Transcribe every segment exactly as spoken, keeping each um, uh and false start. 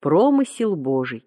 Промысел Божий.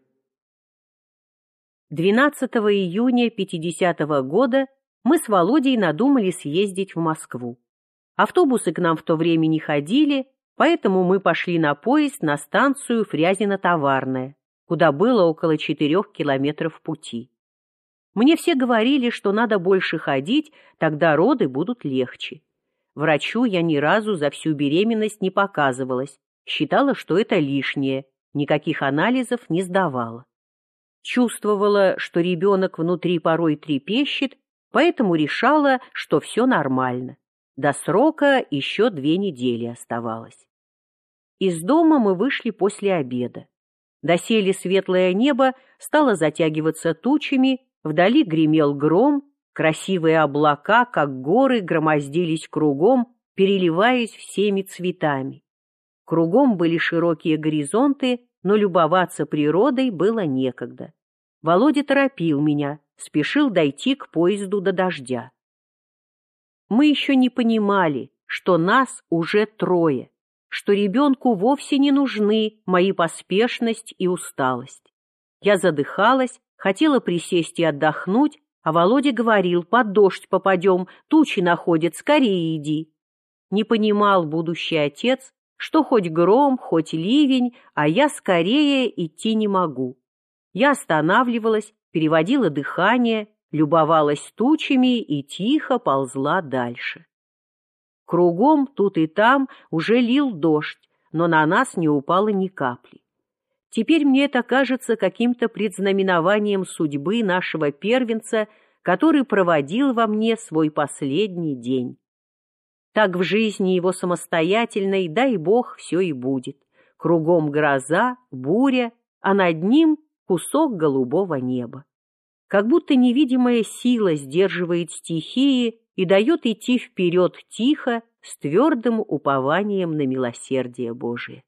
двенадцатого июня пятидесятого года мы с Володей надумали съездить в Москву. Автобусы к нам в то время не ходили, поэтому мы пошли на поезд на станцию Фрязино-Товарная, куда было около четырех километров пути. Мне все говорили, что надо больше ходить, тогда роды будут легче. Врачу я ни разу за всю беременность не показывалась, считала, что это лишнее, никаких анализов не сдавала. Чувствовала, что ребенок внутри порой трепещет, поэтому решала, что все нормально. До срока еще две недели оставалось. Из дома мы вышли после обеда. Доселе светлое небо стало затягиваться тучами, вдали гремел гром, красивые облака, как горы, громоздились кругом, переливаясь всеми цветами. Кругом были широкие горизонты, но любоваться природой было некогда. Володя торопил меня, спешил дойти к поезду до дождя. Мы еще не понимали, что нас уже трое, что ребенку вовсе не нужны мои поспешность и усталость. Я задыхалась, хотела присесть и отдохнуть, а Володя говорил: под дождь попадем, тучи находят, скорее иди. Не понимал будущий отец, что хоть гром, хоть ливень, а я скорее идти не могу. Я останавливалась, переводила дыхание, любовалась тучами и тихо ползла дальше. Кругом, тут и там, уже лил дождь, но на нас не упало ни капли. Теперь мне это кажется каким-то предзнаменованием судьбы нашего первенца, который проводил во мне свой последний день. Так в жизни его самостоятельной, дай Бог, все и будет. Кругом гроза, буря, а над ним кусок голубого неба. Как будто невидимая сила сдерживает стихии и дает идти вперед тихо, с твердым упованием на милосердие Божие.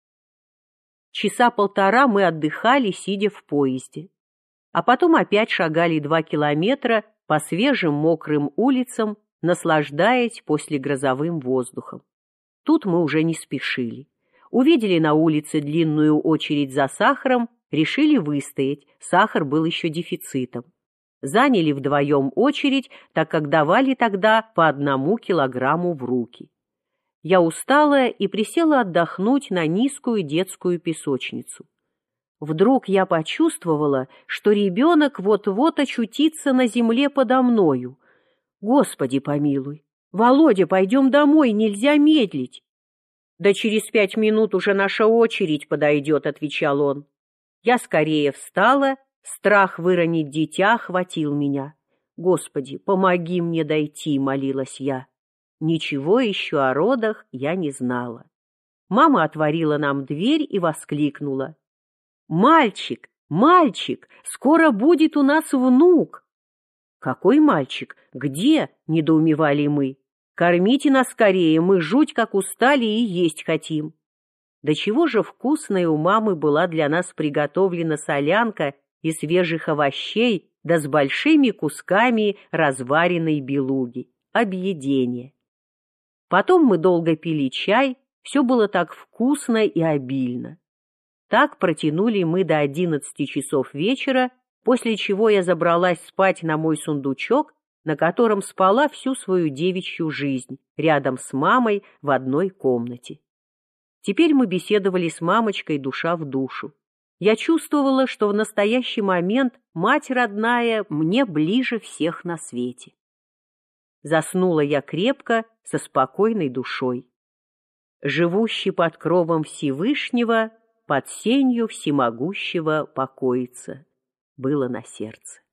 Часа полтора мы отдыхали, сидя в поезде. А потом опять шагали два километра по свежим мокрым улицам, наслаждаясь послегрозовым воздухом. Тут мы уже не спешили. Увидели на улице длинную очередь за сахаром, решили выстоять, сахар был еще дефицитом. Заняли вдвоем очередь, так как давали тогда по одному килограмму в руки. Я устала и присела отдохнуть на низкую детскую песочницу. Вдруг я почувствовала, что ребенок вот-вот очутится на земле подо мною. Господи помилуй! Володя, пойдем домой, нельзя медлить. Да через пять минут уже наша очередь подойдет, отвечал он. Я скорее встала, страх выронить дитя охватил меня. Господи, помоги мне дойти, молилась я. Ничего еще о родах я не знала. Мама отворила нам дверь и воскликнула: «Мальчик, мальчик, скоро будет у нас внук!» «Какой мальчик? Где?» — недоумевали мы. «Кормите нас скорее, мы жуть как устали и есть хотим». До чего же вкусной у мамы была для нас приготовлена солянка из свежих овощей, да с большими кусками разваренной белуги. Объедение. Потом мы долго пили чай, все было так вкусно и обильно. Так протянули мы до одиннадцати часов вечера, после чего я забралась спать на мой сундучок, на котором спала всю свою девичью жизнь, рядом с мамой в одной комнате. Теперь мы беседовали с мамочкой душа в душу. Я чувствовала, что в настоящий момент мать родная мне ближе всех на свете. Заснула я крепко, со спокойной душой. Живущий под кровом Всевышнего, под сенью всемогущего покоится, было на сердце.